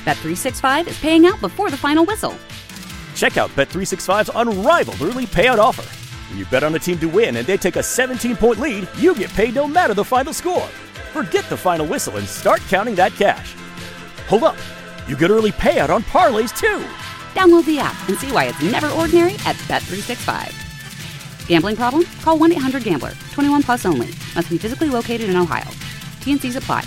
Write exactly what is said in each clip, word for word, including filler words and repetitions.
Bet three sixty-five is paying out before the final whistle. Check out Bet three sixty-five's unrivaled early payout offer. When you bet on a team to win and they take a seventeen-point lead, you get paid no matter the final score. Forget the final whistle and start counting that cash. Hold up. You get early payout on parlays, too. Download the app and see why it's never ordinary at Bet three sixty-five. Gambling problem? Call one eight hundred gambler. twenty-one plus only. Must be physically located in Ohio. T N Cs apply.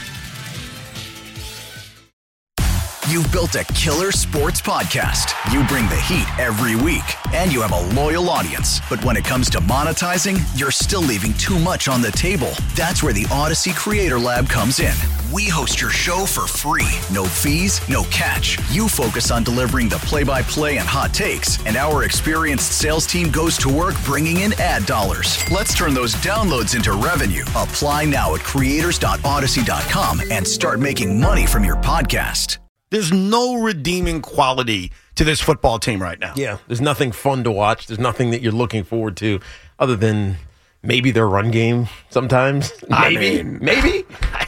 You've built a killer sports podcast. You bring the heat every week, and you have a loyal audience. But when it comes to monetizing, you're still leaving too much on the table. That's where the Odyssey Creator Lab comes in. We host your show for free. No fees, no catch. You focus on delivering the play-by-play and hot takes, and our experienced sales team goes to work bringing in ad dollars. Let's turn those downloads into revenue. Apply now at creators dot odyssey dot com and start making money from your podcast. There's no redeeming quality to this football team right now. Yeah, there's nothing fun to watch. There's nothing that you're looking forward to other than maybe their run game sometimes. Maybe. I mean, maybe.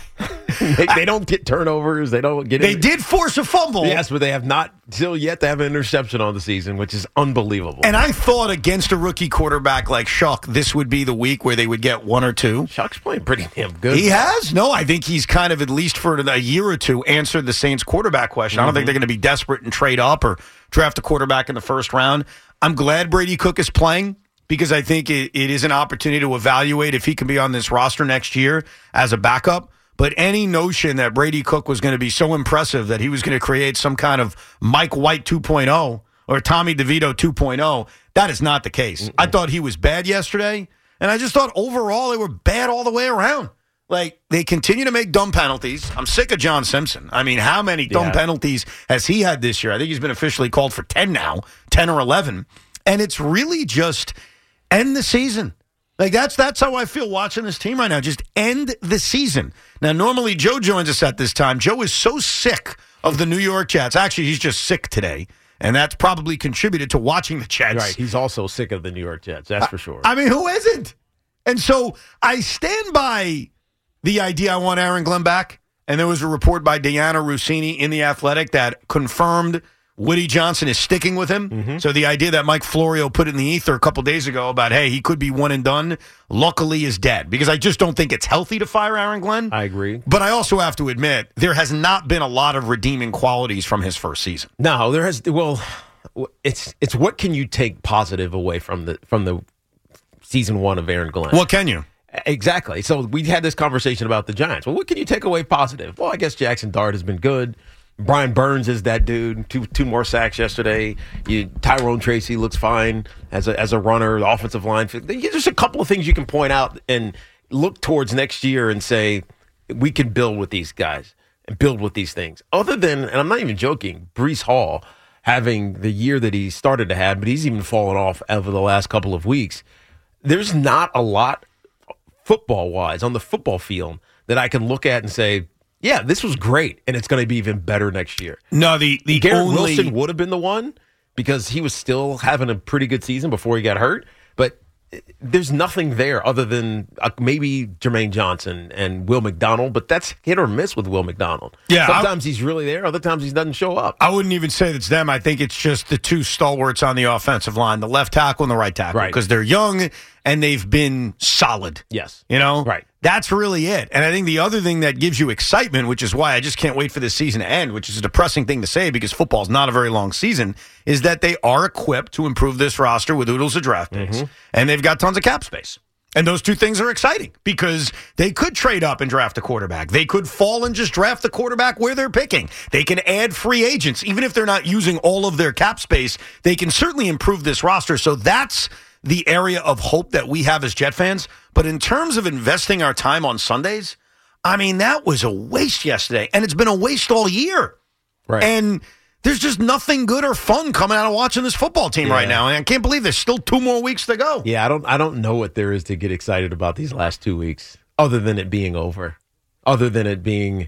they, they don't get turnovers. They don't get They in. did force a fumble. Yes, but they have not still yet to have an interception on the season, which is unbelievable. And I thought against a rookie quarterback like Shuck, this would be the week where they would get one or two. Shuck's playing pretty damn good. He has? No, I think he's kind of, at least for a year or two, answered the Saints quarterback question. Mm-hmm. I don't think they're going to be desperate and trade up or draft a quarterback in the first round. I'm glad Brady Cook is playing because I think it, it is an opportunity to evaluate if he can be on this roster next year as a backup. But any notion that Brady Cook was going to be so impressive that he was going to create some kind of Mike White two point oh or Tommy DeVito two point oh, that is not the case. Mm-mm. I thought he was bad yesterday, and I just thought overall they were bad all the way around. Like, they continue to make dumb penalties. I'm sick of John Simpson. I mean, how many dumb yeah. penalties has he had this year? I think he's been officially called for ten now, ten or eleven. And it's really just end the season. Like, that's that's how I feel watching this team right now. Just end the season. Now, normally Joe joins us at this time. Joe is so sick of the New York Jets. Actually, he's just sick today, and that's probably contributed to watching the Jets. Right, he's also sick of the New York Jets, that's for sure. I mean, who isn't? And so I stand by the idea I want Aaron Glenn back, and there was a report by Deanna Rossini in The Athletic that confirmed Woody Johnson is sticking with him. Mm-hmm. So the idea that Mike Florio put in the ether a couple days ago about, hey, he could be one and done, luckily is dead. Because I just don't think it's healthy to fire Aaron Glenn. I agree. But I also have to admit, there has not been a lot of redeeming qualities from his first season. No, there has. Well, it's it's what can you take positive away from the from the season one of Aaron Glenn? What can you? Exactly. So we had this conversation about the Giants. Well, what can you take away positive? Well, I guess Jackson Dart has been good. Brian Burns is that dude. Two two more sacks yesterday. You, Tyrone Tracy looks fine as a as a runner. The offensive line. There's just a couple of things you can point out and look towards next year and say we can build with these guys and build with these things. Other than, and I'm not even joking, Breece Hall having the year that he started to have, but he's even fallen off over the last couple of weeks. There's not a lot football wise on the football field that I can look at and say, yeah, this was great, and it's going to be even better next year. No, the, the Garrett only... Wilson would have been the one because he was still having a pretty good season before he got hurt, but there's nothing there other than uh, maybe Jermaine Johnson and Will McDonald, but that's hit or miss with Will McDonald. Yeah, Sometimes I, he's really there, other times he doesn't show up. I wouldn't even say it's them. I think it's just the two stalwarts on the offensive line, the left tackle and the right tackle, because right. they're young and they've been solid. Yes. You know? Right. That's really it. And I think the other thing that gives you excitement, which is why I just can't wait for this season to end, which is a depressing thing to say because football's not a very long season, is that they are equipped to improve this roster with oodles of draft picks. Mm-hmm. And they've got tons of cap space. And those two things are exciting because they could trade up and draft a quarterback. They could fall and just draft the quarterback where they're picking. They can add free agents. Even if they're not using all of their cap space, they can certainly improve this roster. So that's the area of hope that we have as Jet fans. But in terms of investing our time on Sundays, I mean, that was a waste yesterday. And it's been a waste all year. Right. And there's just nothing good or fun coming out of watching this football team yeah. right now. And I can't believe there's still two more weeks to go. Yeah, I don't I don't know what there is to get excited about these last two weeks, other than it being over. Other than it being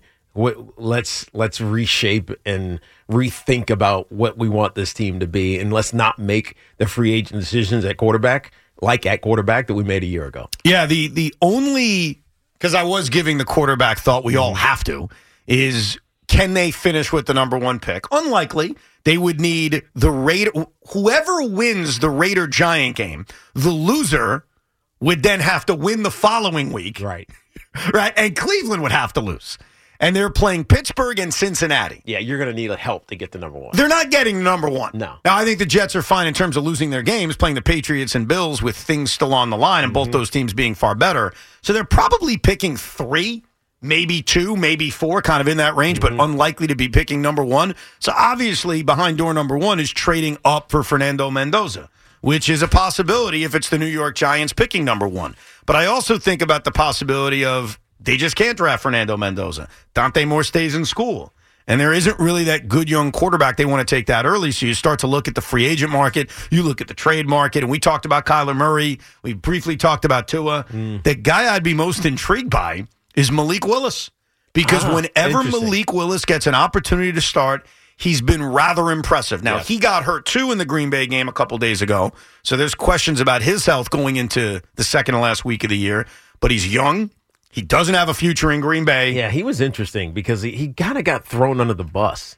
let's let's reshape and rethink about what we want this team to be, and let's not make the free agent decisions at quarterback like at quarterback that we made a year ago. Yeah, the the only, because I was giving the quarterback thought we all have to, is can they finish with the number one pick? Unlikely. They would need the Raider. Whoever wins the Raider-Giant game, the loser would then have to win the following week. Right. Right? And Cleveland would have to lose. And they're playing Pittsburgh and Cincinnati. Yeah, you're going to need help to get the number one. They're not getting number one. No. Now, I think the Jets are fine in terms of losing their games, playing the Patriots and Bills with things still on the line, and mm-hmm. both those teams being far better. So they're probably picking three, maybe two, maybe four, kind of in that range, mm-hmm. but unlikely to be picking number one. So obviously, behind door number one is trading up for Fernando Mendoza, which is a possibility if it's the New York Giants picking number one. But I also think about the possibility of they just can't draft Fernando Mendoza. Dante Moore stays in school. And there isn't really that good young quarterback they want to take that early. So you start to look at the free agent market. You look at the trade market. And we talked about Kyler Murray. We briefly talked about Tua. Mm. The guy I'd be most intrigued by is Malik Willis. Because ah, whenever Malik Willis gets an opportunity to start, he's been rather impressive. Now, yes. he got hurt, too, in the Green Bay game a couple days ago. So there's questions about his health going into the second and last week of the year. But he's young. He doesn't have a future in Green Bay. Yeah, he was interesting because he, he kind of got thrown under the bus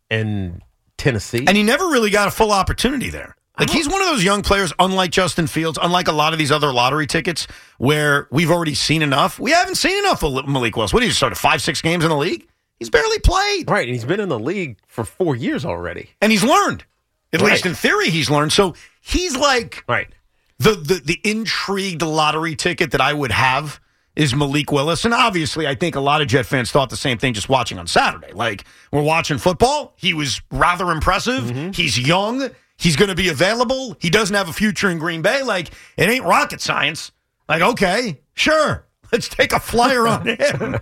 in Tennessee. And he never really got a full opportunity there. Like, he's one of those young players, unlike Justin Fields, unlike a lot of these other lottery tickets, where we've already seen enough. We haven't seen enough of Malik Willis. What, he started five, six games in the league? He's barely played. Right, and he's been in the league for four years already. And he's learned. At right. least in theory, he's learned. So he's like right. the, the, the intrigued lottery ticket that I would have is Malik Willis. And obviously, I think a lot of Jet fans thought the same thing just watching on Saturday. Like, we're watching football. He was rather impressive. Mm-hmm. He's young. He's going to be available. He doesn't have a future in Green Bay. Like, it ain't rocket science. Like, okay, sure. Let's take a flyer on him.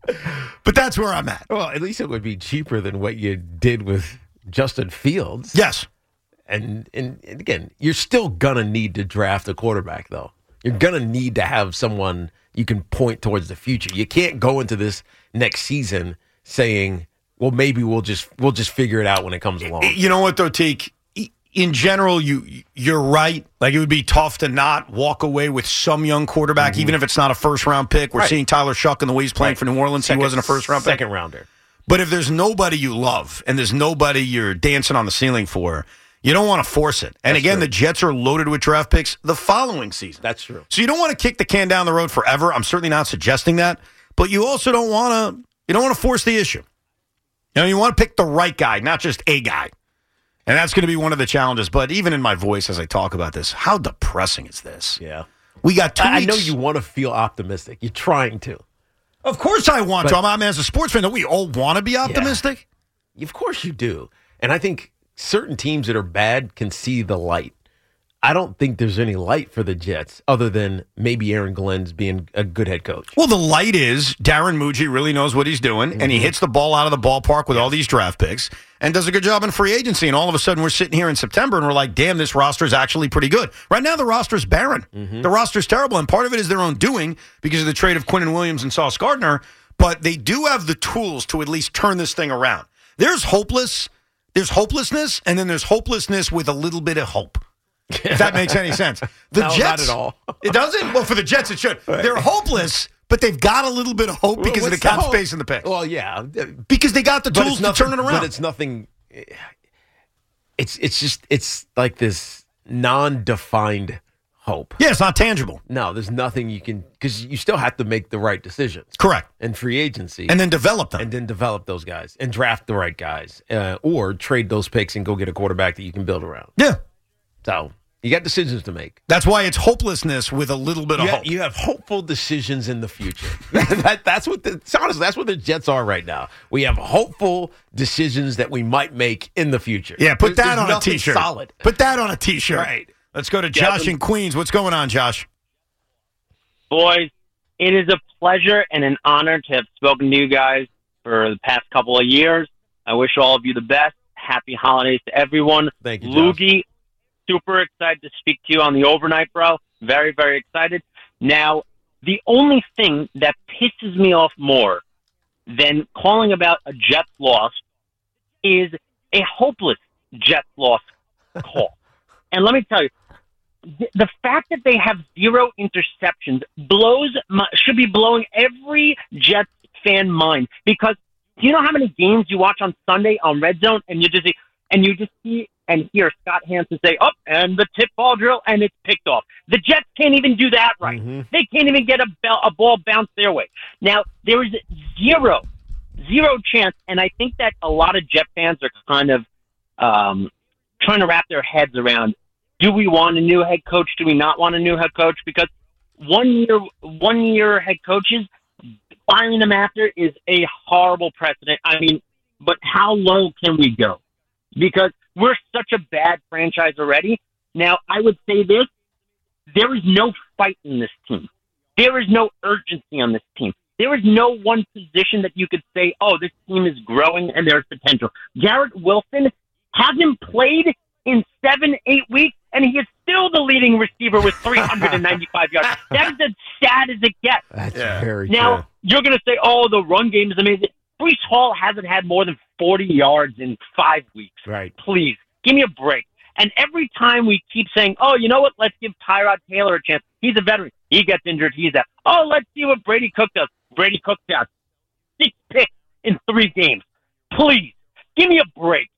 But that's where I'm at. Well, at least it would be cheaper than what you did with Justin Fields. Yes. And, and, and again, you're still going to need to draft a quarterback, though. You're going to need to have someone you can point towards the future. You can't go into this next season saying, well, maybe we'll just we'll just figure it out when it comes along. You know what, though, Teak? In general, you, you're right. Like, it would be tough to not walk away with some young quarterback, mm-hmm. even if it's not a first-round pick. We're right. seeing Tyler Shuck and the way he's playing right. for New Orleans. Second, he wasn't a first-round pick. Second-rounder. But if there's nobody you love and there's nobody you're dancing on the ceiling for, you don't want to force it. And That's again, true. The Jets are loaded with draft picks the following season. That's true. So you don't want to kick the can down the road forever. I'm certainly not suggesting that. But you also don't want to you don't want to force the issue. You know, you want to pick the right guy, not just a guy. And that's going to be one of the challenges. But even in my voice as I talk about this, how depressing is this? Yeah. We got two I, weeks. I know you want to feel optimistic. You're trying to. Of course I want but, to. I mean, as a sports fan, don't we all want to be optimistic? Yeah. Of course you do. And I think certain teams that are bad can see the light. I don't think there's any light for the Jets other than maybe Aaron Glenn's being a good head coach. Well, the light is Darren Mucci really knows what he's doing, mm-hmm. and he hits the ball out of the ballpark with yes. all these draft picks and does a good job in free agency. And all of a sudden, we're sitting here in September, and we're like, damn, this roster is actually pretty good. Right now, the roster's barren. Mm-hmm. The roster's terrible, and part of it is their own doing because of the trade of Quinnen Williams and Sauce Gardner, but they do have the tools to at least turn this thing around. There's hopeless, there's hopelessness, and then there's hopelessness with a little bit of hope. If that makes any sense. The no, Jets, not at all. It doesn't? Well, for the Jets, it should. Right. They're hopeless, but they've got a little bit of hope because well, of the cap the space in the picks. Well, yeah. Because they got the tools to nothing, turn it around. But it's nothing. It's, it's just, it's like this non-defined hope. Yeah, it's not tangible. No, there's nothing you can, because you still have to make the right decisions. Correct. And free agency. And then develop them. And then develop those guys. And draft the right guys. Uh, or trade those picks and go get a quarterback that you can build around. Yeah. So you got decisions to make. That's why it's hopelessness with a little bit you of have, hope. You have hopeful decisions in the future. that, that's what the honestly, that's what the Jets are right now. We have hopeful decisions that we might make in the future. Yeah, put There's, that there's on a T-shirt. Solid. Put that on a T-shirt. Right. Let's go to Josh yeah, in Queens. What's going on, Josh? Boys, it is a pleasure and an honor to have spoken to you guys for the past couple of years. I wish all of you the best. Happy holidays to everyone. Thank you, Josh. Loogie, super excited to speak to you on the overnight, bro. Very, very excited. Now, the only thing that pisses me off more than calling about a Jets loss is a hopeless Jets loss call. And let me tell you, the fact that they have zero interceptions blows my, should be blowing every Jets fan mind, because Do you know how many games you watch on Sunday on Red Zone and you just see, and you just see and hear Scott Hansen say, "Oh, and the tip ball drill," and it's picked off. The Jets can't even do that right. Mm-hmm. They can't even get a, bell, a ball bounced their way. Now there is zero, zero chance, and I think that a lot of Jet fans are kind of um, trying to wrap their heads around: do we want a new head coach? Do we not want a new head coach? Because one year, one year head coaches, firing them after is a horrible precedent. I mean, but how low can we go? Because we're such a bad franchise already. Now, I would say this. There is no fight in this team. There is no urgency on this team. There is no one position that you could say, oh, this team is growing and there's potential. Garrett Wilson hasn't played in seven, eight weeks, and he is still the leading receiver with three hundred ninety-five yards. That is as sad as it gets. That's yeah. very Now, true. You're going to say, oh, the run game is amazing. Breece Hall hasn't had more than forty yards in five weeks. Right. Please, give me a break. And every time we keep saying, oh, you know what, let's give Tyrod Taylor a chance. He's a veteran. He gets injured. He's out. Oh, let's see what Brady Cook does. Brady Cook does. Six picks in three games. Please, give me a break.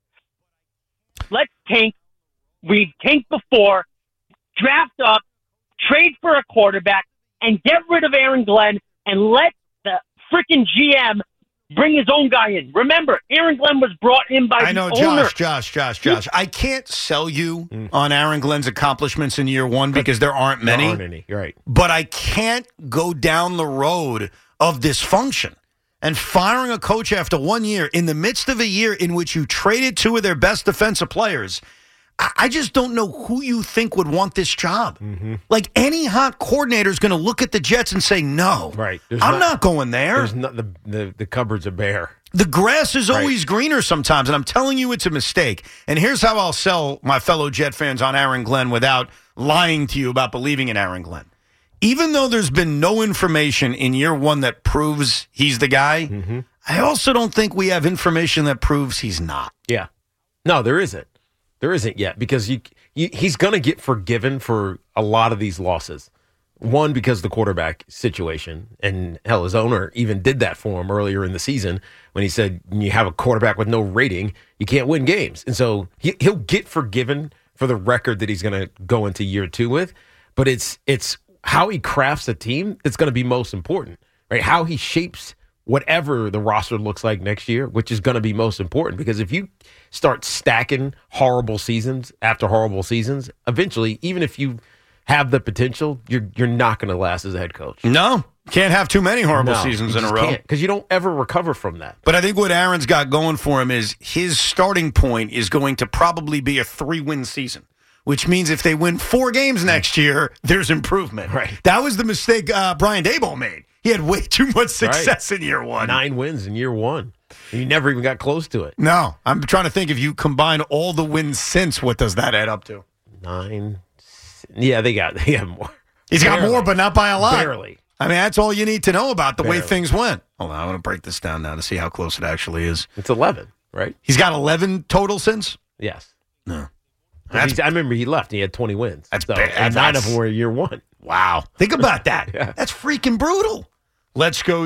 Let's tank. We've tanked before. Draft up, trade for a quarterback, and get rid of Aaron Glenn, and let the freaking G M bring his own guy in. Remember, Aaron Glenn was brought in by I know, the Josh, owner. Josh, Josh, Josh. I can't sell you mm. on Aaron Glenn's accomplishments in year one because there aren't many. There aren't any. You're right. But I can't go down the road of dysfunction. And firing a coach after one year in the midst of a year in which you traded two of their best defensive players, I just don't know who you think would want this job. Mm-hmm. Like, any hot coordinator is going to look at the Jets and say, no, right. There's I'm not, not going there. There's not, the, the, the cupboards are bare. The grass is always right. greener sometimes, and I'm telling you it's a mistake. And here's how I'll sell my fellow Jet fans on Aaron Glenn without lying to you about believing in Aaron Glenn. Even though there's been no information in year one that proves he's the guy, mm-hmm. I also don't think we have information that proves he's not. Yeah. No, there isn't. There isn't yet because you, you, he's going to get forgiven for a lot of these losses. One, because of the quarterback situation, and hell, his owner even did that for him earlier in the season when he said, when you have a quarterback with no rating, you can't win games. And so he, he'll get forgiven for the record that he's going to go into year two with, but it's it's how he crafts a team that's going to be most important, right? How he shapes whatever the roster looks like next year, which is going to be most important. Because if you start stacking horrible seasons after horrible seasons, eventually, even if you have the potential, you're you're not going to last as a head coach. No, can't have too many horrible no, seasons in a row. Because you don't ever recover from that. But I think what Aaron's got going for him is his starting point is going to probably be a three-win season, which means if they win four games next year, there's improvement. Right. That was the mistake uh, Brian Daboll made. He had way too much success right. in year one. Nine wins in year one. You never even got close to it. No. I'm trying to think, if you combine all the wins since, what does that add up to? Nine. Yeah, they got, they got more. He's Barely. got more, but not by a lot. Barely. I mean, that's all you need to know about the Barely. way things went. Hold on, I want to break this down now to see how close it actually is. It's eleven, right? He's got eleven total since? Yes. No. That's, I remember he left and he had twenty wins. That's so, bad. And nine of them were year one. Wow. Think about that. yeah. That's freaking brutal. Let's go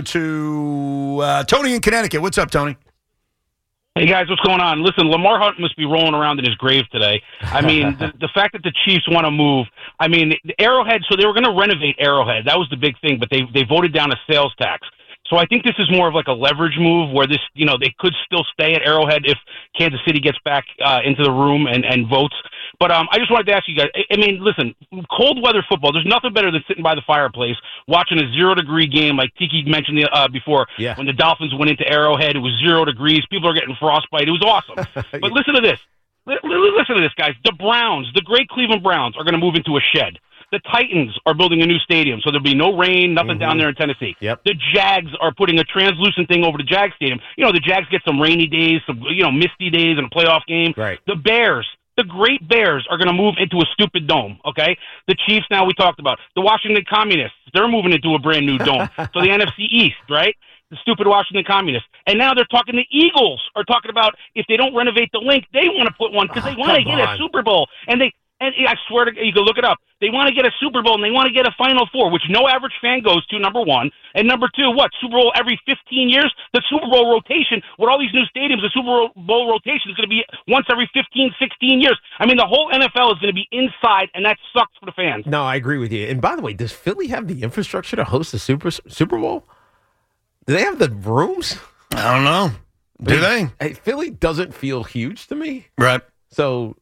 to uh, Tony in Connecticut. What's up, Tony? Hey, guys, what's going on? Listen, Lamar Hunt must be rolling around in his grave today. I mean, the, the fact that the Chiefs want to move, I mean, the Arrowhead, so they were going to renovate Arrowhead. That was the big thing, but they they voted down a sales tax. So I think this is more of like a leverage move where this, you know, they could still stay at Arrowhead if Kansas City gets back uh, into the room and, and votes. But um, I just wanted to ask you guys, I, I mean, listen, cold weather football, there's nothing better than sitting by the fireplace, watching a zero-degree game like Tiki mentioned uh, before. Yeah. When the Dolphins went into Arrowhead, it was zero degrees. People are getting frostbite. It was awesome. But listen to this. L- listen to this, guys. The Browns, the great Cleveland Browns, are going to move into a shed. The Titans are building a new stadium, so there'll be no rain, nothing mm-hmm. down there in Tennessee. Yep. The Jags are putting a translucent thing over the Jags Stadium. You know, the Jags get some rainy days, some, you know, misty days in a playoff game. Right. The Bears, the great Bears, are going to move into a stupid dome, okay? The Chiefs, now we talked about. The Washington Communists, they're moving into a brand new dome. So the N F C East, right? The stupid Washington Communists. And now they're talking, the Eagles are talking about if they don't renovate the Link, they want to put one because oh, they want to get on. a Super Bowl. And they... And I swear to you can look it up. They want to get a Super Bowl and they want to get a Final Four, which no average fan goes to, number one. And number two, what? Super Bowl every fifteen years? The Super Bowl rotation, with all these new stadiums, the Super Bowl rotation is going to be once every fifteen, sixteen years. I mean, the whole N F L is going to be inside, and that sucks for the fans. No, I agree with you. And by the way, does Philly have the infrastructure to host a Super Super Bowl? Do they have the rooms? I don't know. Do they? Hey, Philly doesn't feel huge to me. Right. So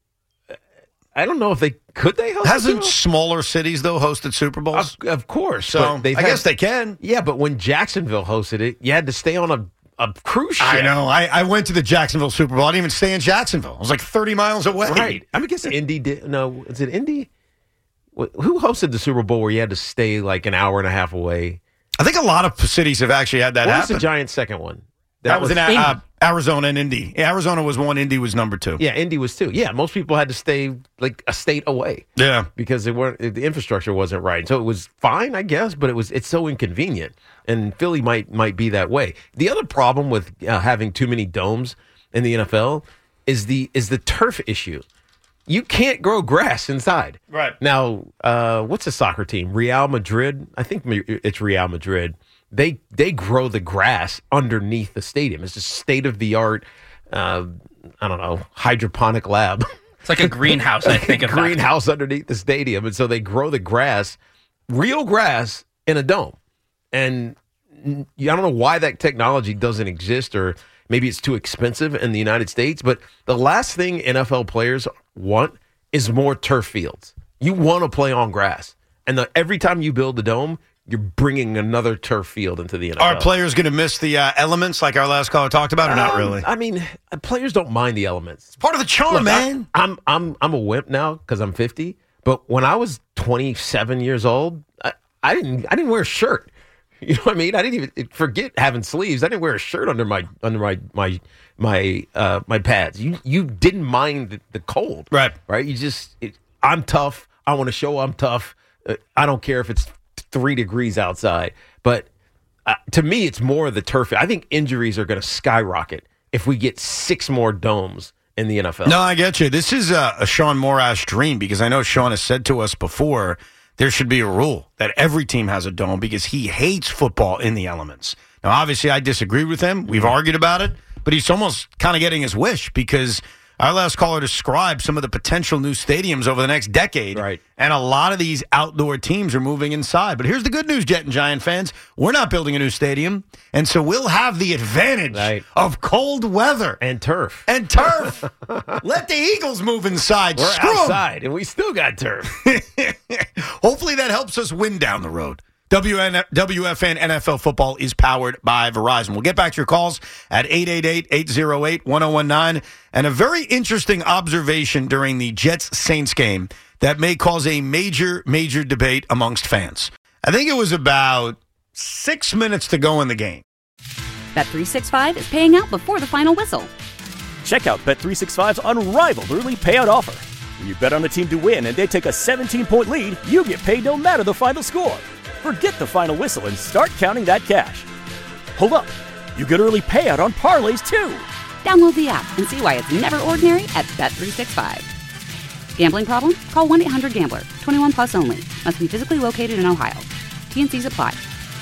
I don't know if they could they host. Hasn't smaller cities though hosted Super Bowls? Of, of course. So but I had, guess they can. Yeah, but when Jacksonville hosted it, you had to stay on a, a cruise ship. I know. I, I went to the Jacksonville Super Bowl. I didn't even stay in Jacksonville. I was like thirty miles away. Right. I mean, I guess Indy did. No, is it Indy? Who hosted the Super Bowl where you had to stay like an hour and a half away? I think a lot of cities have actually had that what happen. What was the Giants' second one? That, that was, was in uh, Arizona and Indy. Arizona was one, Indy was number two. Yeah, Indy was two. Yeah, most people had to stay like a state away. Yeah, because they weren't the infrastructure wasn't right. So it was fine, I guess, but it was it's so inconvenient. And Philly might might be that way. The other problem with uh, having too many domes in the N F L is the is the turf issue. You can't grow grass inside. Right. Now, uh, what's the soccer team? Real Madrid? I think it's Real Madrid. They they grow the grass underneath the stadium. It's a state-of-the-art, uh, I don't know, hydroponic lab. It's like a greenhouse, I think. of Greenhouse underneath the stadium. And so they grow the grass, real grass, in a dome. And I don't know why that technology doesn't exist, or maybe it's too expensive in the United States. But the last thing N F L players want is more turf fields. You want to play on grass. And the, every time you build the dome, you're bringing another turf field into the N F L. Are players going to miss the uh, elements like our last caller talked about, or um, not really? I mean, players don't mind the elements. It's part of the charm, Look, man. I, I'm I'm I'm a wimp now because I'm fifty. But when I was twenty-seven years old, I, I didn't I didn't wear a shirt. You know what I mean? I didn't even forget having sleeves. I didn't wear a shirt under my under my my my uh, my pads. You you didn't mind the, the cold, right? Right? You just it, I'm tough. I want to show I'm tough. Uh, I don't care if it's three degrees outside. But uh, to me, it's more the turf. I think injuries are going to skyrocket if we get six more domes in the N F L. No, I get you. This is a, a Sean Morash dream, because I know Sean has said to us before there should be a rule that every team has a dome, because he hates football in the elements. Now, obviously, I disagree with him. We've argued about it, but he's almost kind of getting his wish, because our last caller described some of the potential new stadiums over the next decade. Right. And a lot of these outdoor teams are moving inside. But here's the good news, Jet and Giant fans. We're not building a new stadium. And so we'll have the advantage right. of cold weather. And turf. And turf. Let the Eagles move inside. We're Screw 'em. outside, and we still got turf. Hopefully that helps us win down the road. W F N N F L Football is powered by Verizon. We'll get back to your calls at eight eight eight, eight oh eight, one oh one nine. And a very interesting observation during the Jets-Saints game that may cause a major, major debate amongst fans. I think it was about six minutes to go in the game. Bet three sixty-five is paying out before the final whistle. Check out Bet three sixty-five's unrivaled early payout offer. When you bet on a team to win and they take a seventeen-point lead, you get paid no matter the final score. Forget the final whistle and start counting that cash. Hold up. You get early payout on parlays, too. Download the app and see why it's never ordinary at Bet three sixty-five. Gambling problem? Call one eight hundred gambler. twenty-one plus only. Must be physically located in Ohio. T N Cs apply.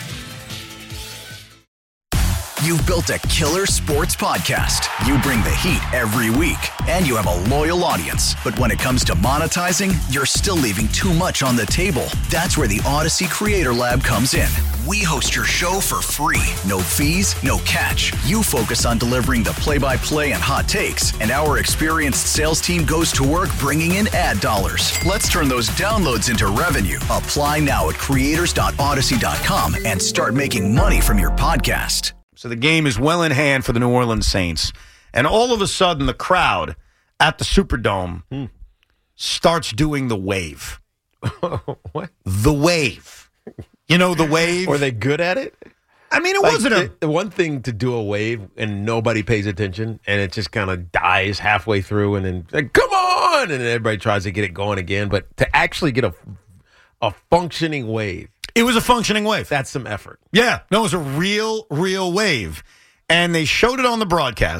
You've built a killer sports podcast. You bring the heat every week, and you have a loyal audience. But when it comes to monetizing, you're still leaving too much on the table. That's where the Odyssey Creator Lab comes in. We host your show for free. No fees, no catch. You focus on delivering the play-by-play and hot takes, and our experienced sales team goes to work bringing in ad dollars. Let's turn those downloads into revenue. Apply now at creators dot odyssey dot com and start making money from your podcast. So the game is well in hand for the New Orleans Saints. And all of a sudden, the crowd at the Superdome hmm. starts doing the wave. What? The wave. You know, the wave. Were they good at it? I mean, it like, wasn't a... The one thing to do a wave and nobody pays attention and it just kind of dies halfway through and then, like, come on! And then everybody tries to get it going again. But to actually get a, a functioning wave. It was a functioning wave. That's some effort. Yeah. No, it was a real, real wave. And they showed it on the broadcast.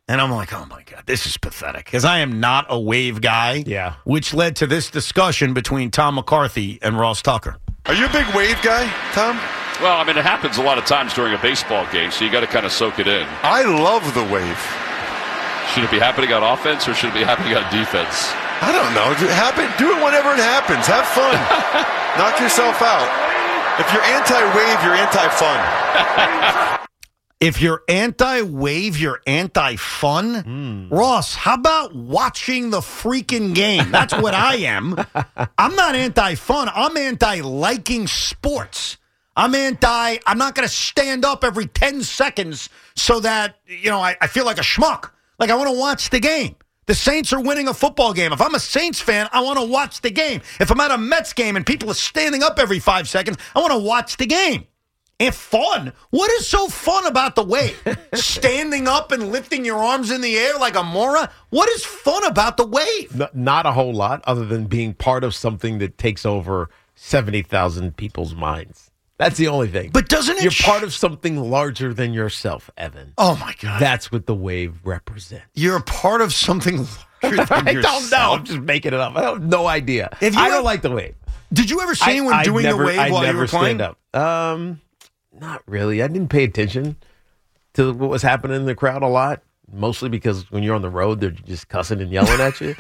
And I'm like, oh, my God, this is pathetic. Because I am not a wave guy. Yeah. Which led to this discussion between Tom McCarthy and Ross Tucker. Are you a big wave guy, Tom? Well, I mean, it happens a lot of times during a baseball game, so you got to kind of soak it in. I love the wave. Should it be happening on offense or should it be happening on defense? I don't know. Do it, happen, do it whenever it happens. Have fun. Knock yourself out. If you're anti-wave, you're anti-fun. If you're anti-wave, you're anti-fun. Mm. Ross, how about watching the freaking game? That's what I am. I'm not anti-fun. I'm anti-liking sports. I'm anti, I'm not going to stand up every ten seconds so that, you know, I, I feel like a schmuck. Like I want to watch the game. The Saints are winning a football game. If I'm a Saints fan, I want to watch the game. If I'm at a Mets game and people are standing up every five seconds, I want to watch the game. And fun. What is so fun about the wave? Standing up and lifting your arms in the air like a moron? What is fun about the wave? No, not a whole lot other than being part of something that takes over seventy thousand people's minds. That's the only thing. But doesn't it... You're sh- part of something larger than yourself, Evan. Oh, my God. That's what the wave represents. You're a part of something larger than I yourself. don't know. I'm just making it up. I have no idea. I don't ever, like the wave. Did you ever see anyone I, doing never, the wave I while never you were playing? Stand up. Um... Not really. I didn't pay attention to what was happening in the crowd a lot, mostly because when you're on the road, they're just cussing and yelling at you.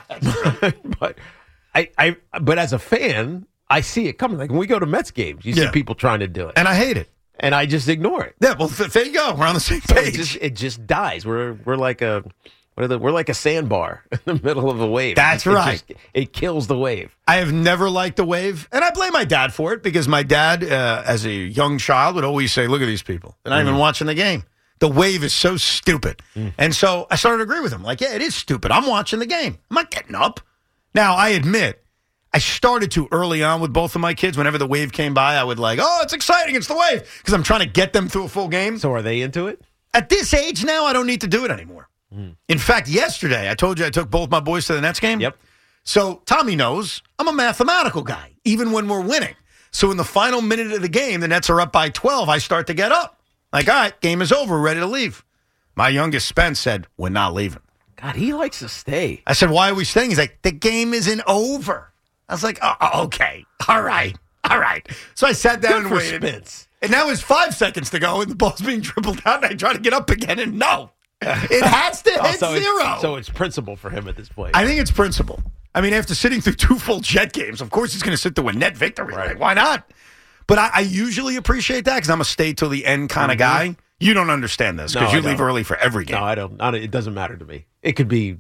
but I, I, but as a fan, I see it coming. Like when we go to Mets games, you yeah. see people trying to do it, and I hate it, and I just ignore it. Yeah, well, th- there you go. We're on the same so page. It just, it just dies. We're we're like a. What are the, we're like a sandbar in the middle of a wave. That's it right. Just, it kills the wave. I have never liked the wave, and I blame my dad for it because my dad, uh, as a young child, would always say, look at these people. They're not mm. even watching the game. The wave is so stupid. Mm. And so I started to agree with him. Like, yeah, it is stupid. I'm watching the game. I'm not getting up. Now, I admit, I started to early on with both of my kids. Whenever the wave came by, I would like, oh, it's exciting. It's the wave. Because I'm trying to get them through a full game. So are they into it? At this age now, I don't need to do it anymore. Mm. In fact, yesterday, I told you I took both my boys to the Nets game. Yep. So Tommy knows I'm a mathematical guy, even when we're winning. So in the final minute of the game, the Nets are up by twelve. I start to get up. Like, all right, game is over. We're ready to leave. My youngest, Spence, said, we're not leaving. God, he likes to stay. I said, why are we staying? He's like, the game isn't over. I was like, oh, okay. All right. All right. So I sat down Good and for waited. Spence. And now it's five seconds to go, and the ball's being dribbled out, and I try to get up again, and no. It has to hit oh, so zero. It's, so it's principle for him at this point. I think it's principle. I mean, after sitting through two full Jet games, of course he's going to sit through a net victory. Right. Like, why not? But I, I usually appreciate that because I'm a stay till the end kind of mm-hmm. guy. You don't understand this because no, you leave early for every game. No, I don't. I don't. It doesn't matter to me. It could be.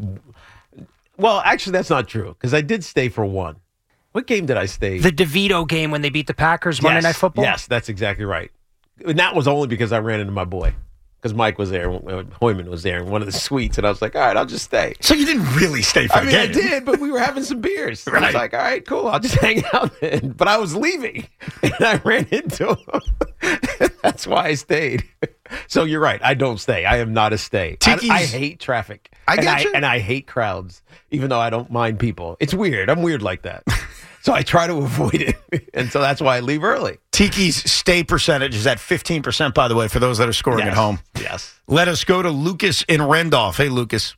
Well, actually, that's not true because I did stay for one. What game did I stay? The DeVito game when they beat the Packers Monday yes, Night Football? Yes, that's exactly right. And that was only because I ran into my boy. Because Mike was there, Hoyman was there in one of the suites, and I was like, all right, I'll just stay. So you didn't really stay for I the mean, game? I did, but we were having some beers. Right. I was like, all right, cool, I'll just hang out then. But I was leaving, and I ran into him. That's why I stayed. So you're right, I don't stay. I am not a stay. I, I hate traffic. I and get I, you. And I hate crowds, even though I don't mind people. It's weird. I'm weird like that. So I try to avoid it, and so that's why I leave early. Tiki's stay percentage is at fifteen percent, by the way, for those that are scoring yes. at home. Yes. Let us go to Lucas in Randolph. Hey, Lucas.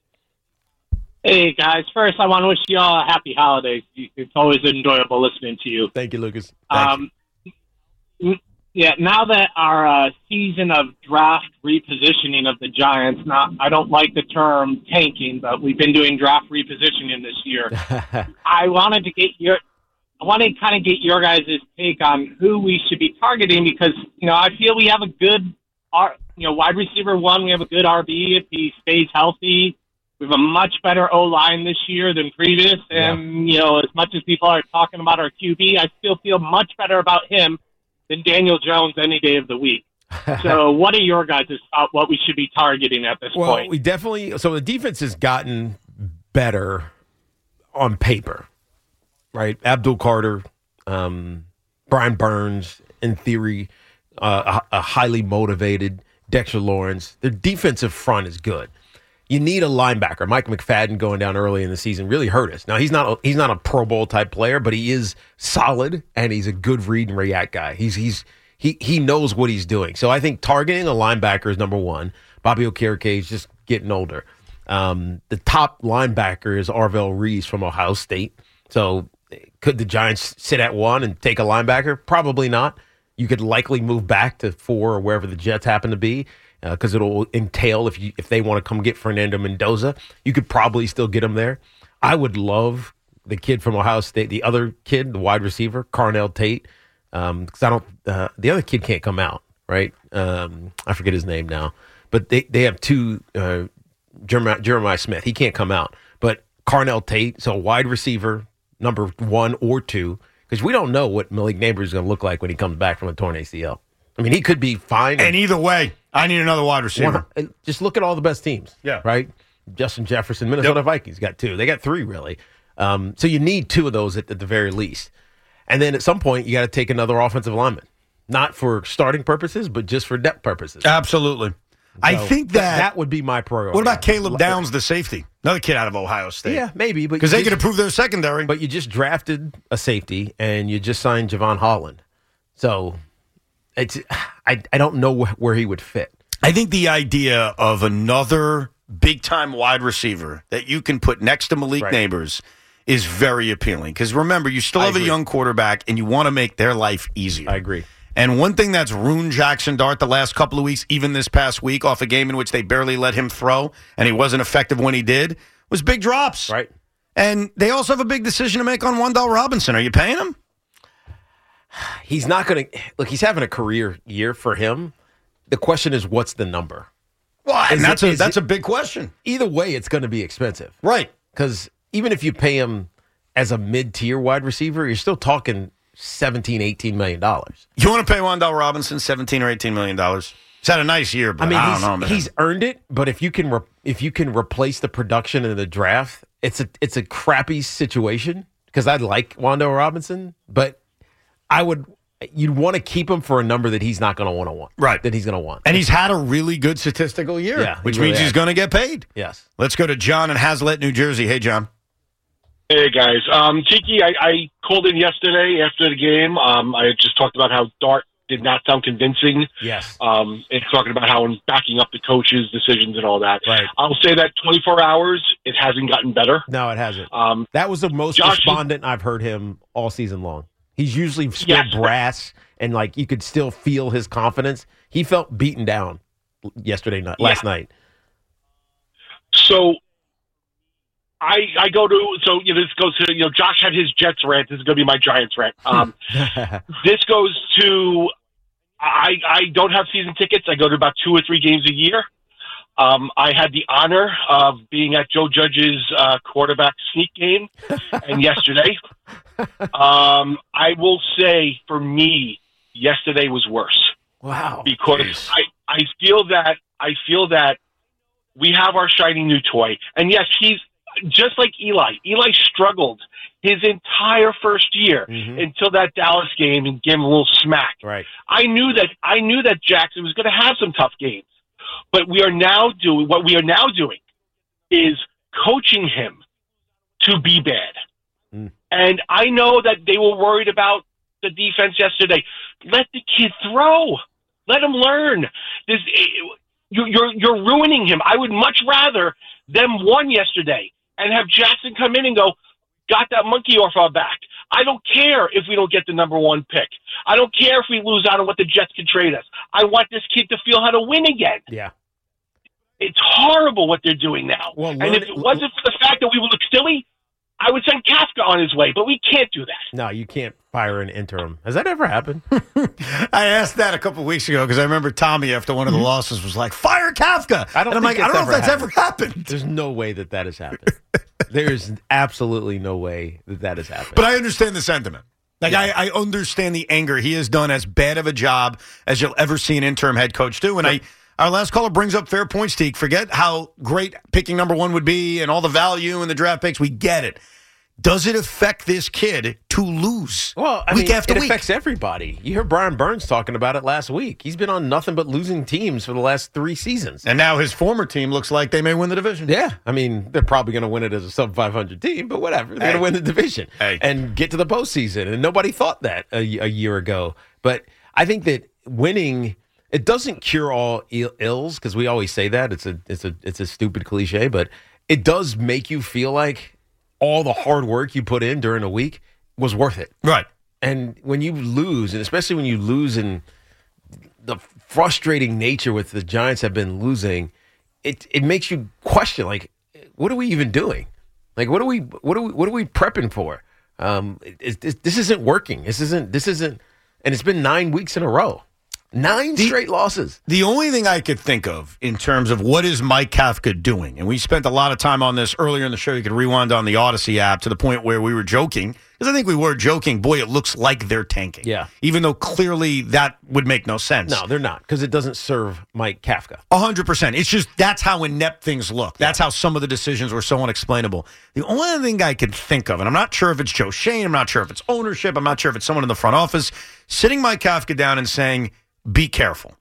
Hey, guys. First, I want to wish you all a happy holidays. It's always enjoyable listening to you. Thank you, Lucas. Thank um, you. Yeah, now that our uh, season of draft repositioning of the Giants, not I don't like the term tanking, but we've been doing draft repositioning this year. I wanted to get your, I want to kind of get your guys' take on who we should be targeting because you know I feel we have a good, you know, wide receiver one. We have a good R B if he stays healthy. We have a much better O line this year than previous, and yeah. you know, as much as people are talking about our Q B, I still feel much better about him than Daniel Jones any day of the week. So what are your guys' thoughts what we should be targeting at this well, point? We definitely – so the defense has gotten better on paper, right? Abdul Carter, um, Brian Burns, in theory, uh, a, a highly motivated Dexter Lawrence. Their defensive front is good. You need a linebacker. Mike McFadden going down early in the season really hurt us. Now, he's not a, he's not a Pro Bowl type player, but he is solid, and he's a good read and react guy. He's he's he he knows what he's doing. So I think targeting a linebacker is number one. Bobby Okereke is just getting older. Um, the top linebacker is Arvell Reese from Ohio State. So could the Giants sit at one and take a linebacker? Probably not. You could likely move back to four or wherever the Jets happen to be because uh, it'll entail if you if they want to come get Fernando Mendoza, you could probably still get him there. I would love the kid from Ohio State, the other kid, the wide receiver, Carnell Tate, because um, I don't. Uh, the other kid can't come out, right? Um, I forget his name now, but they they have two. Uh, Jeremiah, Jeremiah Smith, he can't come out, but Carnell Tate, so wide receiver number one or two, because we don't know what Malik Neighbors is going to look like when he comes back from a torn A C L. I mean, he could be fine. And either way, I need another wide receiver. One, just look at all the best teams. Yeah. Right? Justin Jefferson, Minnesota yep. Vikings got two. They got three, really. Um, so you need two of those at, at the very least. And then at some point, you got to take another offensive lineman. Not for starting purposes, but just for depth purposes. Absolutely. So I think that that would be my priority. What about Caleb Downs, the safety? Another kid out of Ohio State. Yeah, maybe. Because they could improve their secondary. But you just drafted a safety, and you just signed Javon Holland. So it's I, I don't know where he would fit. I think the idea of another big-time wide receiver that you can put next to Malik right. Neighbors is very appealing. Because remember, you still I have agree. a young quarterback, and you want to make their life easier. I agree. And one thing that's ruined Jackson Dart the last couple of weeks, even this past week, off a game in which they barely let him throw, and he wasn't effective when he did, was big drops. Right. And they also have a big decision to make on Wan'Dale Robinson. Are you paying him? He's not going to – look, he's having a career year for him. The question is, what's the number? Well, and is that's, it, a, that's it, a big question. Either way, it's going to be expensive. Right. Because even if you pay him as a mid-tier wide receiver, you're still talking – seventeen, eighteen million dollars. You want to pay Wan'Dale Robinson seventeen or eighteen million dollars? He's had a nice year, but I, mean, I don't he's, know, man. He's earned it, but if you can re- if you can replace the production in the draft, it's a it's a crappy situation because I'd like Wan'Dale Robinson, but I would you'd want to keep him for a number that he's not going to want to want. Right. That he's going to want. And he's had a really good statistical year, yeah, which really means has. he's going to get paid. Yes. Let's go to John in Hazlet, New Jersey. Hey, John. Hey, guys. Um, Tiki, I, I called in yesterday after the game. Um, I had just talked about how Dart did not sound convincing. Yes. Um, and talking about how I'm backing up the coaches' decisions and all that. Right. I'll say that twenty-four hours, it hasn't gotten better. No, it hasn't. Um, that was the most Josh, despondent I've heard him all season long. He's usually still yes. brass, and like you could still feel his confidence. He felt beaten down yesterday night, last yeah. night. So I I go to so you know this goes to you know Josh had his Jets rant. This is going to be my Giants rant. Um, this goes to I I don't have season tickets. I go to about two or three games a year. Um, I had the honor of being at Joe Judge's uh, quarterback sneak game, and yesterday, um, I will say for me, yesterday was worse. Wow! Because I, I feel that I feel that we have our shiny new toy, and yes, he's just like Eli. Eli struggled his entire first year mm-hmm. until that Dallas game and gave him a little smack. Right. I knew that I knew that Jackson was going to have some tough games. But we are now doing what we are now doing is coaching him to be bad. Mm. And I know that they were worried about the defense yesterday. Let the kid throw. Let him learn. This, you, you're you're ruining him. I would much rather them won yesterday and have Jackson come in and go, got that monkey off our back. I don't care if we don't get the number one pick. I don't care if we lose out on what the Jets can trade us. I want this kid to feel how to win again. Yeah. It's horrible what they're doing now. Well, and if it wasn't for the fact that we would look silly, I would send Kafka on his way, but we can't do that. No, you can't fire an interim. Has that ever happened? I asked that a couple of weeks ago because I remember Tommy, after one of the losses, was like, fire Kafka. I don't and I'm like, I don't know if that's happened. ever happened. There's no way that that has happened. There's absolutely no way that that has happened. But I understand the sentiment. Like, yeah. I, I understand the anger. He has done as bad of a job as you'll ever see an interim head coach do. And I, our last caller brings up fair points, Teak. Forget how great picking number one would be and all the value in the draft picks. We get it. Does it affect this kid to lose well, I week mean, after it week? affects everybody. You heard Brian Burns talking about it last week. He's been on nothing but losing teams for the last three seasons. And now his former team looks like they may win the division. Yeah. I mean, they're probably going to win it as a sub five hundred team, but whatever. They're hey. going to win the division hey. and get to the postseason. And nobody thought that a, a year ago. But I think that winning it doesn't cure all Ill- ills because we always say that. It's a it's a it's a stupid cliche, but it does make you feel like all the hard work you put in during a week was worth it. Right. And when you lose, and especially when you lose in the frustrating nature with the Giants have been losing, it it makes you question, like, what are we even doing? Like, what are we what are we what are we prepping for? Um, it, it, this isn't working. This isn't this isn't, and it's been nine weeks in a row. Nine the, straight losses. The only thing I could think of in terms of what is Mike Kafka doing, and we spent a lot of time on this earlier in the show. You could rewind on the Odyssey app to the point where we were joking, because I think we were joking, boy, it looks like they're tanking. Yeah. Even though clearly that would make no sense. No, they're not, because it doesn't serve Mike Kafka. A hundred percent. It's just that's how inept things look. That's yeah. how some of the decisions were so unexplainable. The only thing I could think of, and I'm not sure if it's Joe Shane, I'm not sure if it's ownership, I'm not sure if it's someone in the front office, sitting Mike Kafka down and saying, be careful.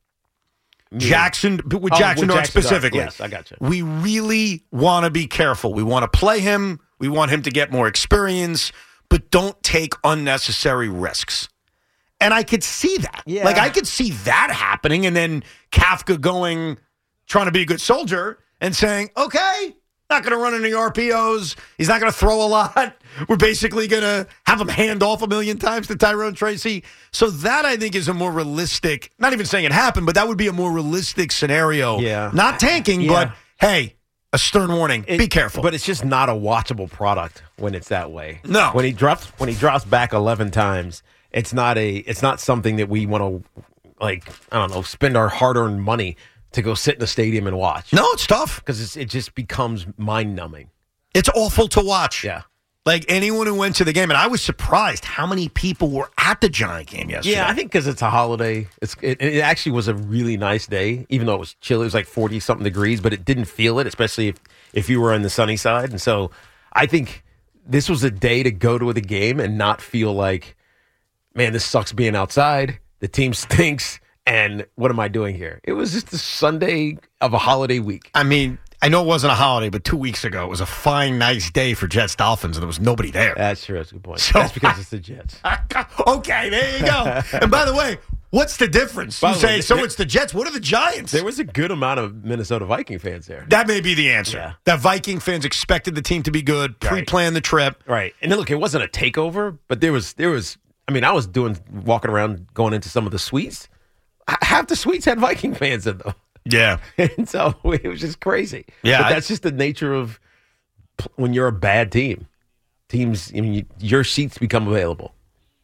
Jackson, with oh, Jackson with Dart Jackson specifically. Dart. Yes, I got you. We really want to be careful. We want to play him. We want him to get more experience, but don't take unnecessary risks. And I could see that. Yeah. Like, I could see that happening, and then Kafka going, trying to be a good soldier, and saying, okay, not going to run any R P Os. He's not going to throw a lot. We're basically going to have him hand off a million times to Tyrone Tracy. So that, I think, is a more realistic, not even saying it happened, but that would be a more realistic scenario. Yeah. Not tanking, yeah. but, hey, a stern warning. It, be careful. But it's just not a watchable product when it's that way. No. When he drops when he drops back eleven times, it's not a it's not something that we want to, like, I don't know, spend our hard-earned money to go sit in the stadium and watch. No, it's tough. Because it just becomes mind-numbing. It's awful to watch. Yeah. Like, anyone who went to the game, and I was surprised how many people were at the Giant game yesterday. Yeah, I think because it's a holiday. It's it, it actually was a really nice day, even though it was chilly. It was like forty-something degrees, but it didn't feel it, especially if, if you were on the sunny side. And so I think this was a day to go to the game and not feel like, man, this sucks being outside. The team stinks. And what am I doing here? It was just the Sunday of a holiday week. I mean, I know it wasn't a holiday, but two weeks ago it was a fine, nice day for Jets Dolphins, and there was nobody there. That's true. That's a good point. So, That's because it's the Jets. Okay, there you go. And by the way, what's the difference? By You the say, way, so there- it's the Jets. What are the Giants? There was a good amount of Minnesota Viking fans there. That may be the answer. Yeah. That Viking fans expected the team to be good, pre-planned the trip. Right. And then, look, it wasn't a takeover, but there was, there was. I mean, I was doing, walking around, going into some of the suites. H- Half the suites had Viking fans in them. Yeah. And so it was just crazy. Yeah, But I- that's just the nature of p- when you're a bad team. Teams, I mean, you, your seats become available.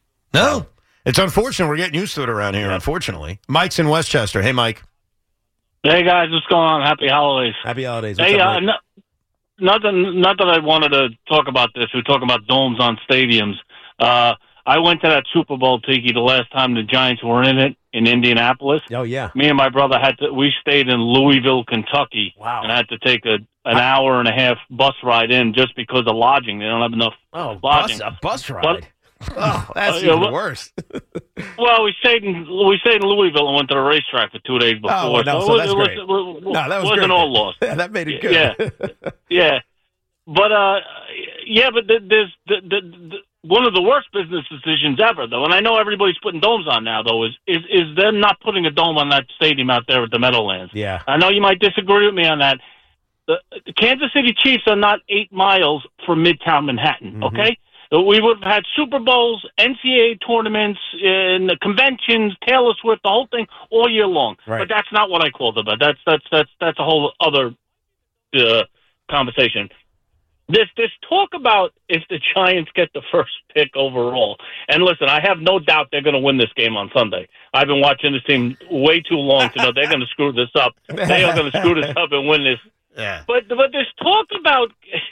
No. It's unfortunate. We're getting used to it around here, unfortunately. Mike's in Westchester. Hey, Mike. Hey guys, what's going on? Happy holidays. Happy holidays. What's Hey, up, uh, Mike? no, not that not that I wanted to talk about this. We're talking about domes on stadiums. Uh, I went to that Super Bowl, Tiki, the last time the Giants were in it in Indianapolis. Oh yeah. Me and my brother had to. We stayed in Louisville, Kentucky. Wow. And had to take a an hour and a half bus ride in just because of lodging. They don't have enough Oh, lodging. bus, a bus ride. But- oh, that's Uh, yeah, even well- worse. Well, we stayed in we stayed in Louisville and went to the racetrack for two days before. Oh, well, no, so so it that's was, great. it was, No, that was wasn't great. all lost. Yeah, that made it good. Yeah, yeah, but uh, yeah, but th- there's the, the, the, one of the worst business decisions ever, though, and I know everybody's putting domes on now, though, is is is them not putting a dome on that stadium out there at the Meadowlands. Yeah. I know you might disagree with me on that. The, the Kansas City Chiefs are not eight miles from Midtown Manhattan. Mm-hmm. Okay. We would have had Super Bowls, N C A A tournaments, and the conventions, Taylor Swift, the whole thing, all year long. Right. But that's not what I called about. That's that's that's that's a whole other uh, conversation. This this talk about if the Giants get the first pick overall, and listen, I have no doubt they're going to win this game on Sunday. I've been watching this team way too long to know they're going to screw this up. They are going to screw this up and win this. Yeah. But but this talk about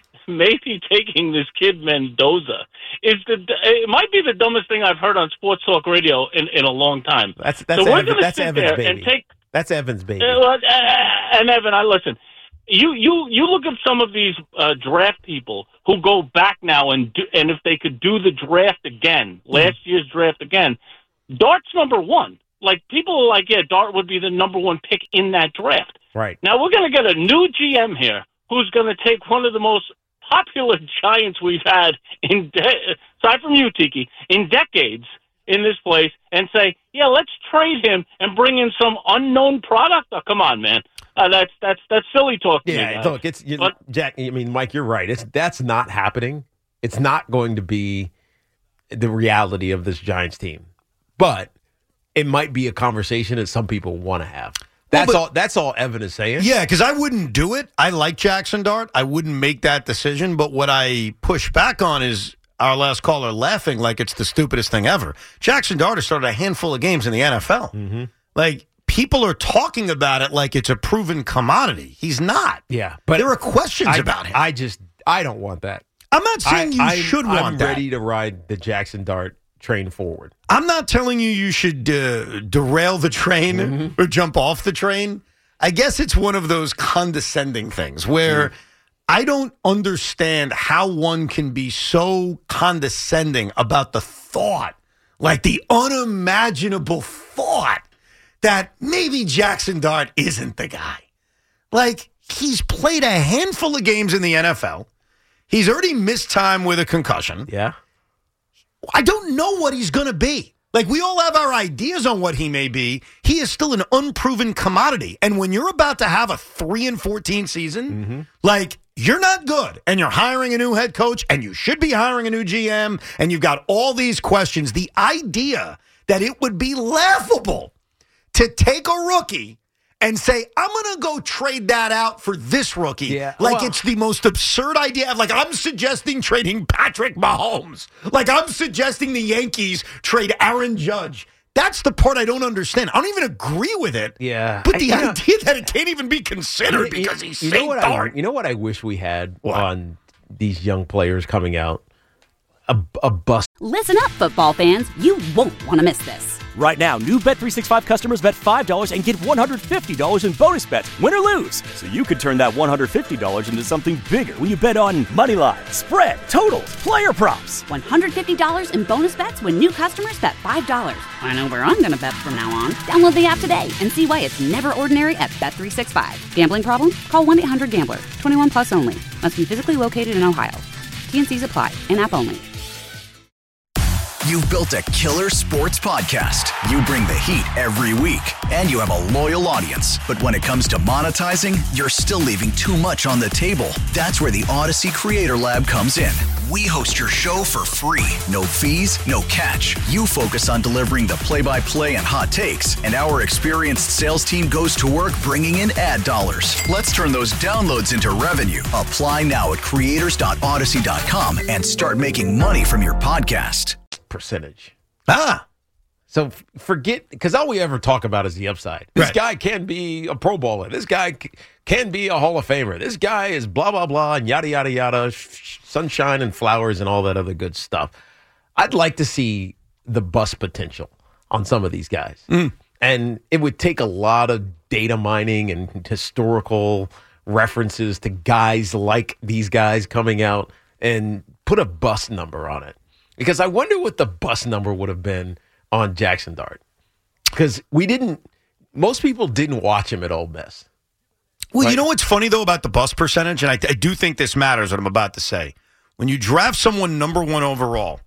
maybe taking this kid Mendoza is the it might be the dumbest thing I've heard on Sports Talk Radio in, in a long time. That's that's so we're Evan, gonna that's sit Evan's there baby. and take That's Evan's baby. uh, well, uh, and Evan, I listen. You you you look at some of these uh, draft people who go back now and do, and if they could do the draft again, last mm-hmm. year's draft again, Dart's number one. Like people are like, yeah, Dart would be the number one pick in that draft. Right. Now we're going to get a new G M here who's going to take one of the most popular Giants we've had in de- aside from you, Tiki, in decades, in this place and say, yeah, let's trade him and bring in some unknown product? Oh, come on, man. Uh, that's that's that's silly talk to yeah, me. Yeah, look, it's you, but, Jack. I mean, Mike, you're right. It's that's not happening. It's not going to be the reality of this Giants team, but it might be a conversation that some people want to have. That's well, but, all. That's all Evan is saying. Yeah, because I wouldn't do it. I like Jackson Dart. I wouldn't make that decision. But what I push back on is our last caller laughing like it's the stupidest thing ever. Jackson Dart has started a handful of games in the N F L. Mm-hmm. Like. People are talking about it like it's a proven commodity. He's not. Yeah, but there are questions I, about him. I just, I don't want that. I'm not saying you I, should I'm, want I'm that. I'm ready to ride the Jackson Dart train forward. I'm not telling you you should uh, derail the train mm-hmm. or jump off the train. I guess it's one of those condescending things where mm. I don't understand how one can be so condescending about the thought, like the unimaginable thought, that maybe Jackson Dart isn't the guy. Like, he's played a handful of games in the N F L. He's already missed time with a concussion. Yeah. I don't know what he's going to be. Like, we all have our ideas on what he may be. He is still an unproven commodity. And when you're about to have a three and fourteen season, mm-hmm. like, you're not good, and you're hiring a new head coach, and you should be hiring a new G M, and you've got all these questions. The idea that it would be laughable to take a rookie and say, I'm going to go trade that out for this rookie. Yeah. Like, well, it's the most absurd idea. Like, I'm suggesting trading Patrick Mahomes. Like, I'm suggesting the Yankees trade Aaron Judge. That's the part I don't understand. I don't even agree with it. Yeah. But the I, idea know, that it can't even be considered you, because he's you Saint know what Dart. I, you know what I wish we had what? on these young players coming out? A, a bust. Listen up, football fans. You won't want to miss this. Right now, new Bet three sixty-five customers bet five dollars and get one hundred fifty dollars in bonus bets, win or lose. So you could turn that one hundred fifty dollars into something bigger when you bet on money line, spread, totals, player props. one hundred fifty dollars in bonus bets when new customers bet five dollars. I know where I'm going to bet from now on. Download the app today and see why it's never ordinary at Bet three sixty-five. Gambling problem? Call one eight hundred gambler. twenty-one plus only. Must be physically located in Ohio. T N Cs apply. In-app only. You've built a killer sports podcast. You bring the heat every week, and you have a loyal audience. But when it comes to monetizing, you're still leaving too much on the table. That's where the Odyssey Creator Lab comes in. We host your show for free. No fees, no catch. You focus on delivering the play-by-play and hot takes, and our experienced sales team goes to work bringing in ad dollars. Let's turn those downloads into revenue. Apply now at creators dot odyssey dot com and start making money from your podcast. Percentage. Ah. So f- forget, because all we ever talk about is the upside. This right. guy can be a Pro Bowler. This guy c- can be a Hall of Famer. This guy is blah, blah, blah, and yada, yada, yada, sh- sunshine and flowers and all that other good stuff. I'd like to see the bust potential on some of these guys. Mm. And it would take a lot of data mining and historical references to guys like these guys coming out and put a bust number on it. Because I wonder what the bust number would have been on Jackson Dart. Because we didn't, most people didn't watch him at Ole Miss. Well, right? You know what's funny, though, about the bust percentage? And I, I do think this matters, what I'm about to say. When you draft someone number one overall,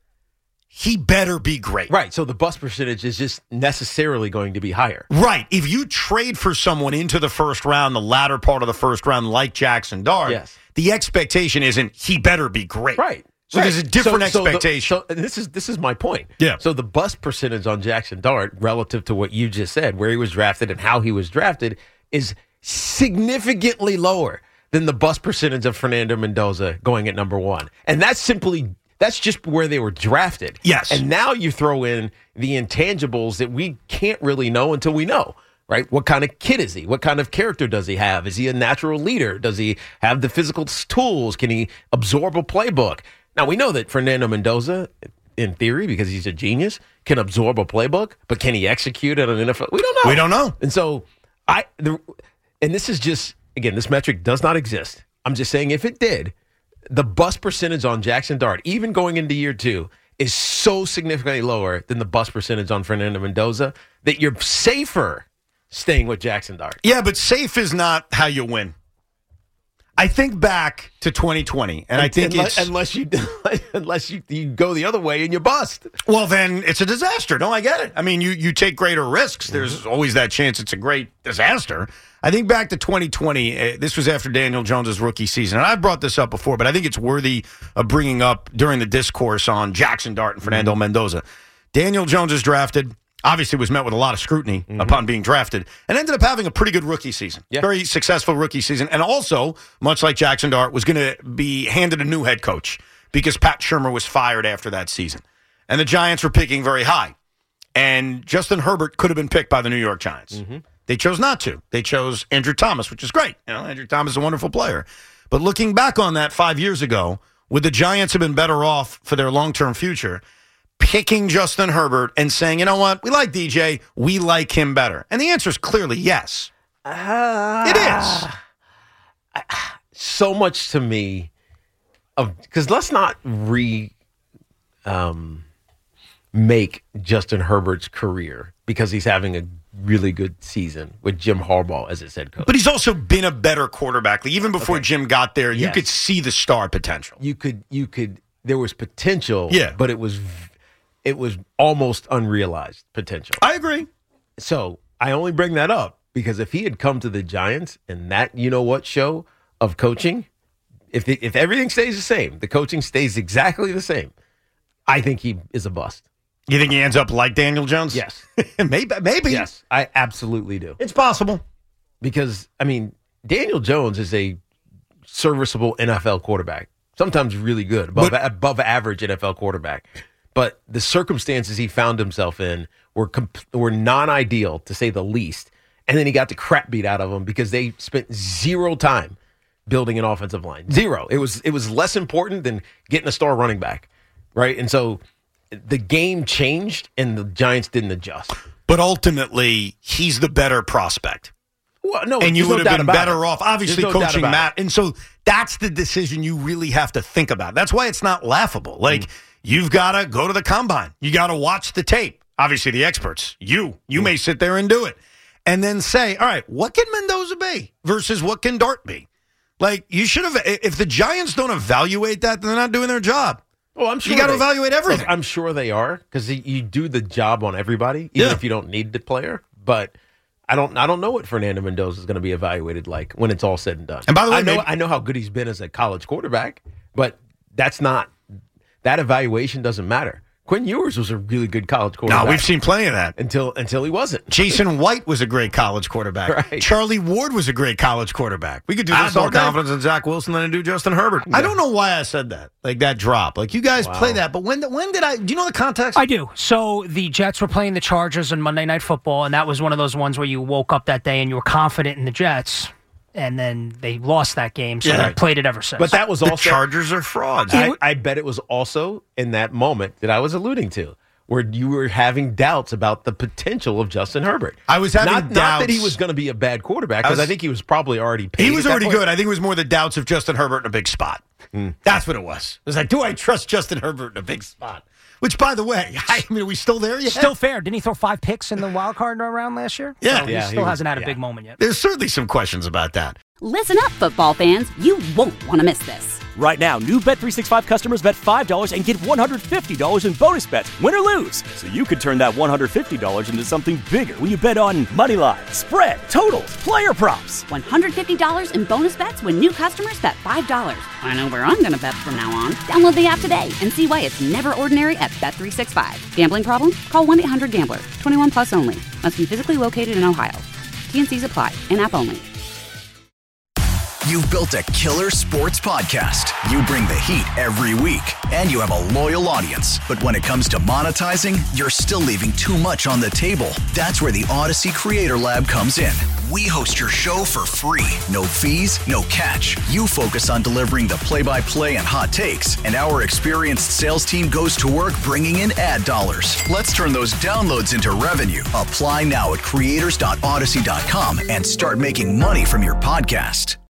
he better be great. Right. So the bust percentage is just necessarily going to be higher. Right. If you trade for someone into the first round, the latter part of the first round, like Jackson Dart, yes. the expectation isn't he better be great. Right. So right. there's a different so, expectation. So, the, so this is this is my point. Yeah. So the bust percentage on Jackson Dart, relative to what you just said, where he was drafted and how he was drafted, is significantly lower than the bust percentage of Fernando Mendoza going at number one. And that's simply that's just where they were drafted. Yes. And now you throw in the intangibles that we can't really know until we know. Right? What kind of kid is he? What kind of character does he have? Is he a natural leader? Does he have the physical tools? Can he absorb a playbook? Now, we know that Fernando Mendoza, in theory, because he's a genius, can absorb a playbook, but can he execute at an N F L? We don't know. We don't know. And so, I, the, and this is just, again, this metric does not exist. I'm just saying if it did, the bust percentage on Jackson Dart, even going into year two, is so significantly lower than the bust percentage on Fernando Mendoza that you're safer staying with Jackson Dart. Yeah, but safe is not how you win. I think back to twenty twenty, and I think unless, it's unless you unless you, you go the other way and you bust. Well, then it's a disaster. No, I get it. I mean, you you take greater risks. There's mm-hmm. always that chance it's a great disaster. I think back to twenty twenty. Uh, this was after Daniel Jones' rookie season, and I've brought this up before, but I think it's worthy of bringing up during the discourse on Jackson Dart and Fernando mm-hmm. Mendoza. Daniel Jones is drafted. Obviously was met with a lot of scrutiny mm-hmm. upon being drafted and ended up having a pretty good rookie season. Yeah. Very successful rookie season. And also, much like Jackson Dart, was going to be handed a new head coach because Pat Shurmur was fired after that season. And the Giants were picking very high. And Justin Herbert could have been picked by the New York Giants. Mm-hmm. They chose not to. They chose Andrew Thomas, which is great. You know, Andrew Thomas is a wonderful player. But looking back on that five years ago, would the Giants have been better off for their long-term future picking Justin Herbert and saying, you know what, we like D J, we like him better? And the answer is clearly yes. Uh, it is. So much to me of because let's not re um, make Justin Herbert's career because he's having a really good season with Jim Harbaugh as his head coach. But he's also been a better quarterback. Like, even before okay. Jim got there, you yes. could see the star potential. You could, you could. There was potential, yeah, but it was. It was almost unrealized potential. I agree. So I only bring that up because if he had come to the Giants and that you know what show of coaching, if the, if everything stays the same, the coaching stays exactly the same, I think he is a bust. You think he ends up like Daniel Jones? Yes. maybe. Maybe. Yes, I absolutely do. It's possible. Because, I mean, Daniel Jones is a serviceable N F L quarterback, sometimes really good, above, but, above average N F L quarterback. But the circumstances he found himself in were comp- were non-ideal, to say the least. And then he got the crap beat out of him because they spent zero time building an offensive line. Zero. It was it was less important than getting a star running back, right? And so the game changed, and the Giants didn't adjust. But ultimately, he's the better prospect. Well, no, and you would no have been better it. off, obviously, no coaching Matt. It. And so that's the decision you really have to think about. That's why it's not laughable. Like, mm. you've got to go to the combine. You got to watch the tape. Obviously, the experts. You. You mm. may sit there and do it. And then say, all right, what can Mendoza be versus what can Dart be? Like, you should have, if the Giants don't evaluate that, then they're not doing their job. Well, I'm sure you got to they, evaluate everything. I'm sure they are, because you do the job on everybody, even yeah. if you don't need the player. But I don't, I don't know what Fernando Mendoza is going to be evaluated like when it's all said and done. And by the way, I know, maybe, I know how good he's been as a college quarterback, but that's not that evaluation doesn't matter. Quinn Ewers was a really good college quarterback. No, we've seen plenty of that. Until until he wasn't. Jason White was a great college quarterback. Right. Charlie Ward was a great college quarterback. We could do this more confidence in Zach Wilson than to do Justin Herbert. Yeah. I don't know why I said that, like that drop. Like, you guys wow. play that, but when when did I, do you know the context? I do. So the Jets were playing the Chargers on Monday Night Football, and that was one of those ones where you woke up that day and you were confident in the Jets. And then they lost that game, so yeah. they played it ever since. But that was the also... Chargers are frauds. I, I bet it was also in that moment that I was alluding to, where you were having doubts about the potential of Justin Herbert. I was having not, doubts. Not that he was going to be a bad quarterback, because I, I think he was probably already paid. He was already good. I think it was more the doubts of Justin Herbert in a big spot. Mm. That's what it was. It was like, do I trust Justin Herbert in a big spot? Which, by the way, I mean, are we still there yet? Still fair. Didn't he throw five picks in the wild card round last year? Yeah. So yeah he still he was, hasn't had a yeah. big moment yet. There's certainly some questions about that. Listen up, football fans. You won't want to miss this. Right now, new Bet three sixty-five customers bet five dollars and get one hundred fifty dollars in bonus bets, win or lose. So you could turn that one hundred fifty dollars into something bigger when you bet on money line, spread, totals, player props. one hundred fifty dollars in bonus bets when new customers bet five dollars. I know where I'm going to bet from now on. Download the app today and see why it's never ordinary at Bet three sixty-five. Gambling problem? Call one eight hundred gambler. twenty-one plus only. Must be physically located in Ohio. T N Cs apply. In-app only. You've built a killer sports podcast. You bring the heat every week, and you have a loyal audience. But when it comes to monetizing, you're still leaving too much on the table. That's where the Odyssey Creator Lab comes in. We host your show for free. No fees, no catch. You focus on delivering the play-by-play and hot takes, and our experienced sales team goes to work bringing in ad dollars. Let's turn those downloads into revenue. Apply now at creators dot odyssey dot com and start making money from your podcast.